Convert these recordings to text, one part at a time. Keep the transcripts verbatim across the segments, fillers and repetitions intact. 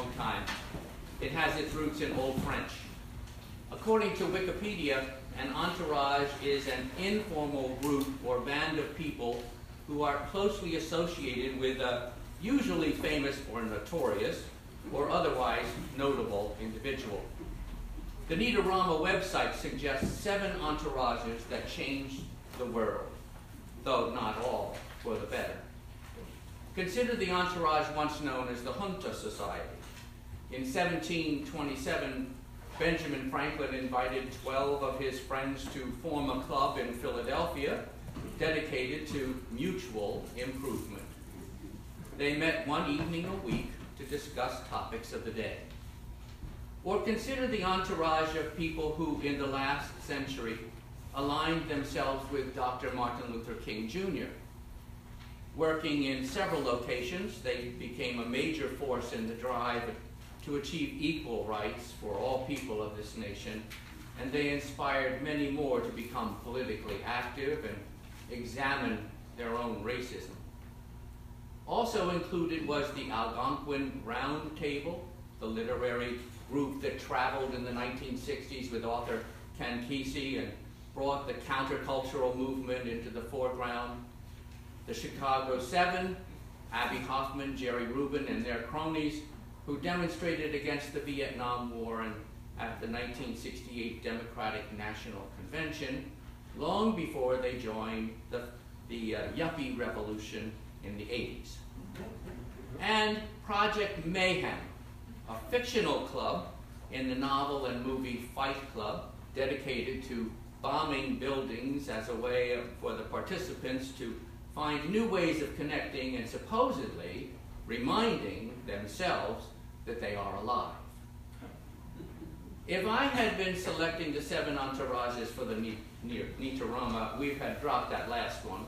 long time. It has its roots in Old French. According to Wikipedia, an entourage is an informal group or band of people who are closely associated with a usually famous or notorious or otherwise notable individual. The Neatorama website suggests seven entourages that changed the world, though not all for the better. Consider the entourage once known as the Junta Society. In seventeen twenty-seven, Benjamin Franklin invited twelve of his friends to form a club in Philadelphia dedicated to mutual improvement. They met one evening a week to discuss topics of the day. Or consider the entourage of people who, in the last century, aligned themselves with Doctor Martin Luther King Junior Working in several locations, they became a major force in the drive to achieve equal rights for all people of this nation, and they inspired many more to become politically active and examine their own racism. Also included was the Algonquin Round Table, the literary group that traveled in the nineteen sixties with author Ken Kesey and brought the countercultural movement into the foreground. The Chicago Seven, Abby Hoffman, Jerry Rubin, and their cronies, who demonstrated against the Vietnam War and at the nineteen sixty-eight Democratic National Convention, long before they joined the, the uh, Yuppie Revolution in the eighties. And Project Mayhem, a fictional club in the novel and movie Fight Club, dedicated to bombing buildings as a way of, for the participants to find new ways of connecting and supposedly reminding themselves that they are alive. If I had been selecting the seven entourages for the Neatorama, we had dropped that last one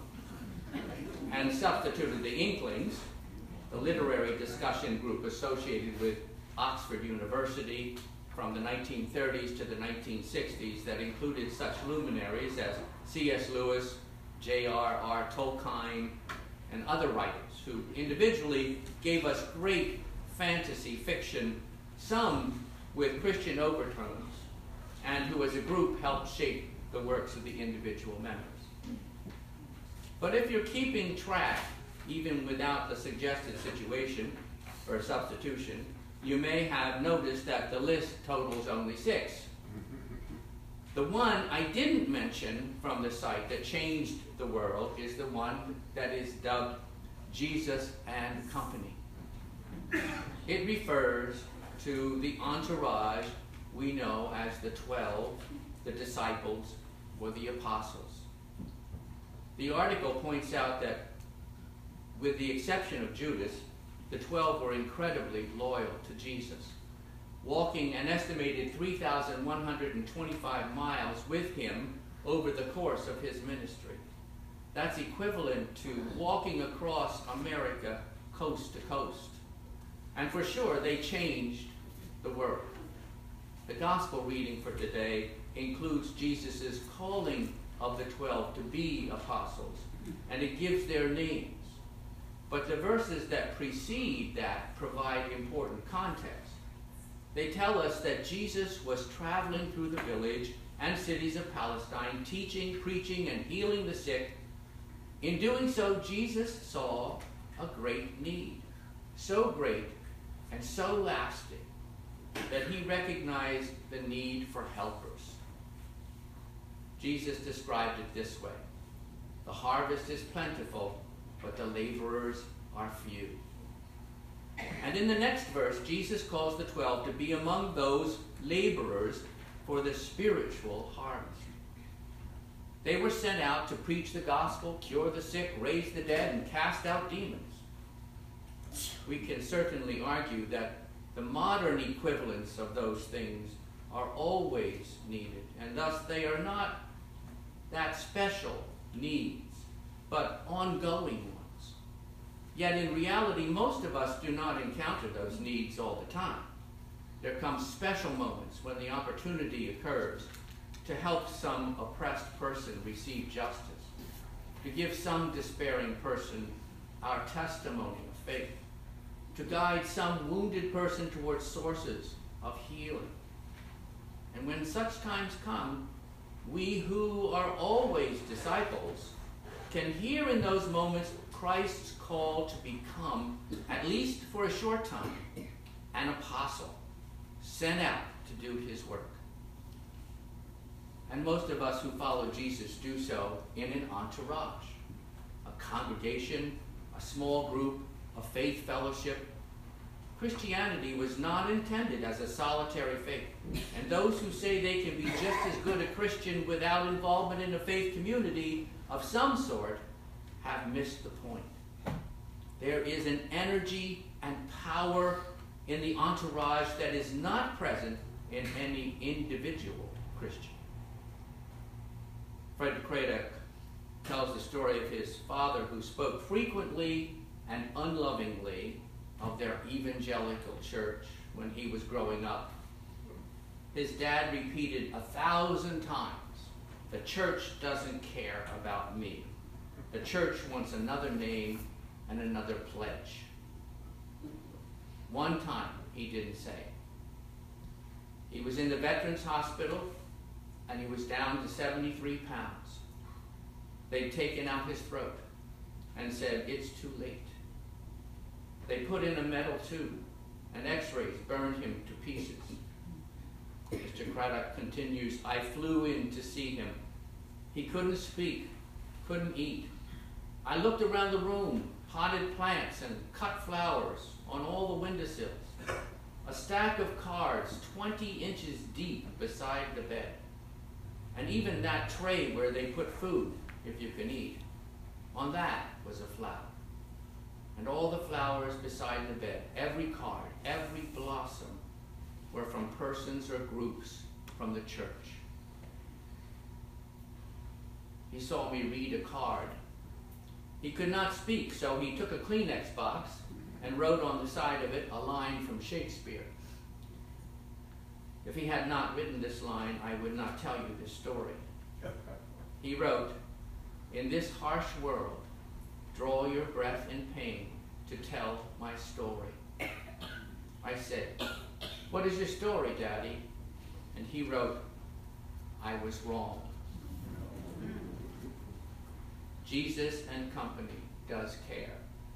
and substituted the Inklings, the literary discussion group associated with Oxford University from the nineteen thirties to the nineteen sixties that included such luminaries as C S Lewis, J R R Tolkien, and other writers who individually gave us great fantasy fiction, some with Christian overtones, and who as a group helped shape the works of the individual members. But if you're keeping track, even without the suggested situation or substitution, you may have noticed that the list totals only six. The one I didn't mention from the site that changed the world is the one that is dubbed Jesus and Company. It refers to the entourage we know as the twelve, the disciples, or the apostles. The article points out that, with the exception of Judas, the twelve were incredibly loyal to Jesus, walking an estimated three thousand one hundred twenty-five miles with him over the course of his ministry. That's equivalent to walking across America coast to coast. And for sure, they changed the world. The gospel reading for today includes Jesus' calling of the twelve to be apostles, and it gives their names. But the verses that precede that provide important context. They tell us that Jesus was traveling through the village and cities of Palestine, teaching, preaching, and healing the sick. In doing so, Jesus saw a great need, so great and so lasting that he recognized the need for helpers. Jesus described it this way: the harvest is plentiful, but the laborers are few. And in the next verse, Jesus calls the twelve to be among those laborers for the spiritual harvest. They were sent out to preach the gospel, cure the sick, raise the dead, and cast out demons. We can certainly argue that the modern equivalents of those things are always needed, and thus they are not that special needs, but ongoing ones. Yet in reality, most of us do not encounter those needs all the time. There come special moments when the opportunity occurs to help some oppressed person receive justice, to give some despairing person our testimony of faith, to guide some wounded person towards sources of healing. And when such times come, we who are always disciples can hear in those moments Christ's call to become, at least for a short time, an apostle, sent out to do his work. And most of us who follow Jesus do so in an entourage, a congregation, a small group, a faith fellowship. Christianity was not intended as a solitary faith, and those who say they can be just as good a Christian without involvement in a faith community of some sort have missed the point. There is an energy and power in the entourage that is not present in any individual Christian. Fred Craddock tells the story of his father, who spoke frequently and unlovingly of their evangelical church when he was growing up. His dad repeated a thousand times, "The church doesn't care about me. The church wants another name and another pledge." One time he didn't say. He was in the Veterans Hospital and he was down to seventy-three pounds. They'd taken out his throat and said, "It's too late." They put in a metal tube and x-rays burned him to pieces. Mister Craddock continues, "I flew in to see him. He couldn't speak, couldn't eat. I looked around the room, potted plants and cut flowers on all the windowsills. A stack of cards twenty inches deep beside the bed. And even that tray where they put food, if you can eat, on that was a flower. And all the flowers beside the bed, every card, every blossom, were from persons or groups from the church." He saw me read a card. He could not speak, so he took a Kleenex box and wrote on the side of it a line from Shakespeare. If he had not written this line, I would not tell you this story. He wrote, "In this harsh world, draw your breath in pain to tell my story." I said, "What is your story, Daddy?" And he wrote, "I was wrong." Jesus and company does care.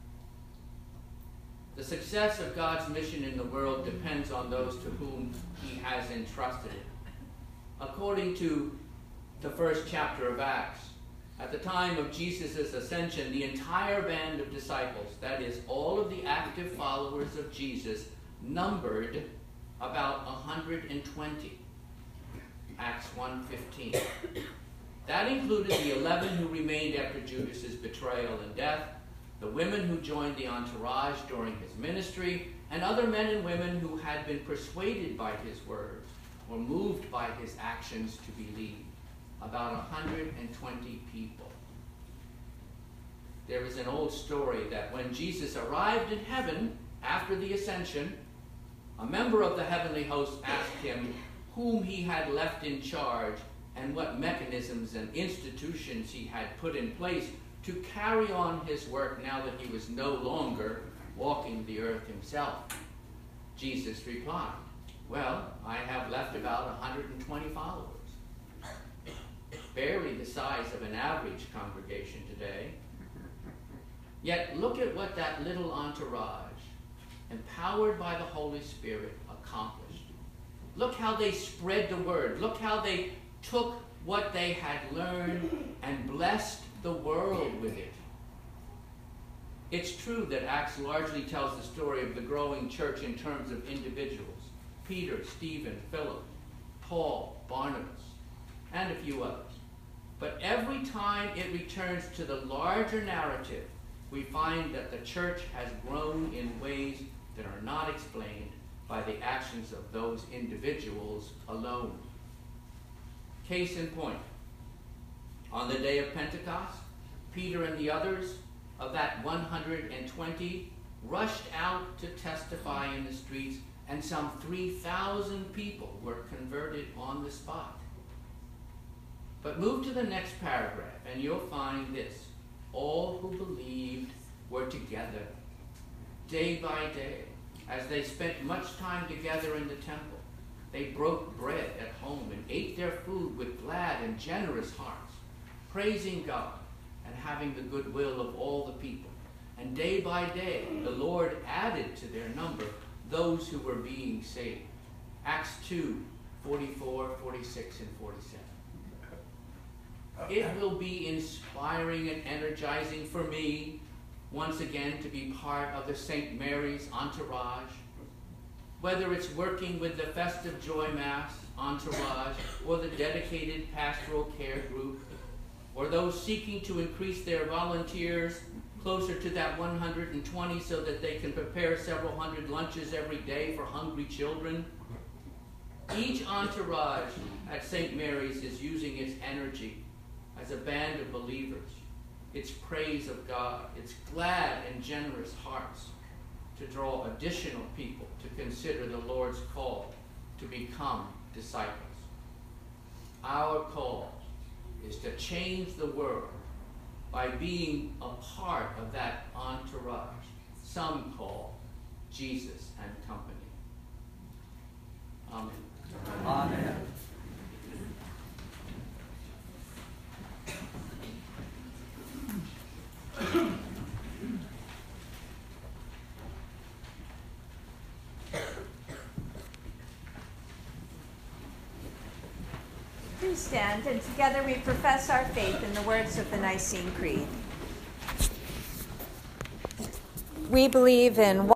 The success of God's mission in the world depends on those to whom he has entrusted it. According to the first chapter of Acts, at the time of Jesus' ascension, the entire band of disciples, that is, all of the active followers of Jesus, numbered about one hundred twenty. Acts one fifteen. That included the eleven who remained after Judas' betrayal and death, the women who joined the entourage during his ministry, and other men and women who had been persuaded by his words or moved by his actions to believe. About one hundred twenty people. There is an old story that when Jesus arrived in heaven after the ascension, a member of the heavenly host asked him whom he had left in charge and what mechanisms and institutions he had put in place to carry on his work now that he was no longer walking the earth himself. Jesus replied, "Well, I have left about one hundred twenty followers." Barely the size of an average congregation today. Yet look at what that little entourage, empowered by the Holy Spirit, accomplished. Look how they spread the word. Look how they took what they had learned and blessed the world with it. It's true that Acts largely tells the story of the growing church in terms of individuals. Peter, Stephen, Philip, Paul, Barnabas, and a few others. But every time it returns to the larger narrative, we find that the church has grown in ways that are not explained by the actions of those individuals alone. Case in point, on the day of Pentecost, Peter and the others of that one hundred twenty rushed out to testify in the streets, and some three thousand people were converted on the spot. But move to the next paragraph, and you'll find this. All who believed were together day by day, as they spent much time together in the temple, they broke bread at home and ate their food with glad and generous hearts, praising God and having the goodwill of all the people. And day by day, the Lord added to their number those who were being saved. Acts two, forty-four, forty-six, and forty-seven. It will be inspiring and energizing for me, once again, to be part of the Saint Mary's entourage. Whether it's working with the Festive Joy Mass entourage, or the dedicated pastoral care group, or those seeking to increase their volunteers closer to that one hundred twenty so that they can prepare several hundred lunches every day for hungry children. Each entourage at Saint Mary's is using its energy as a band of believers, its praise of God, its glad and generous hearts to draw additional people to consider the Lord's call to become disciples. Our call is to change the world by being a part of that entourage some call Jesus and company. Amen. Amen. Please stand, and together we profess our faith in the words of the Nicene Creed. We believe in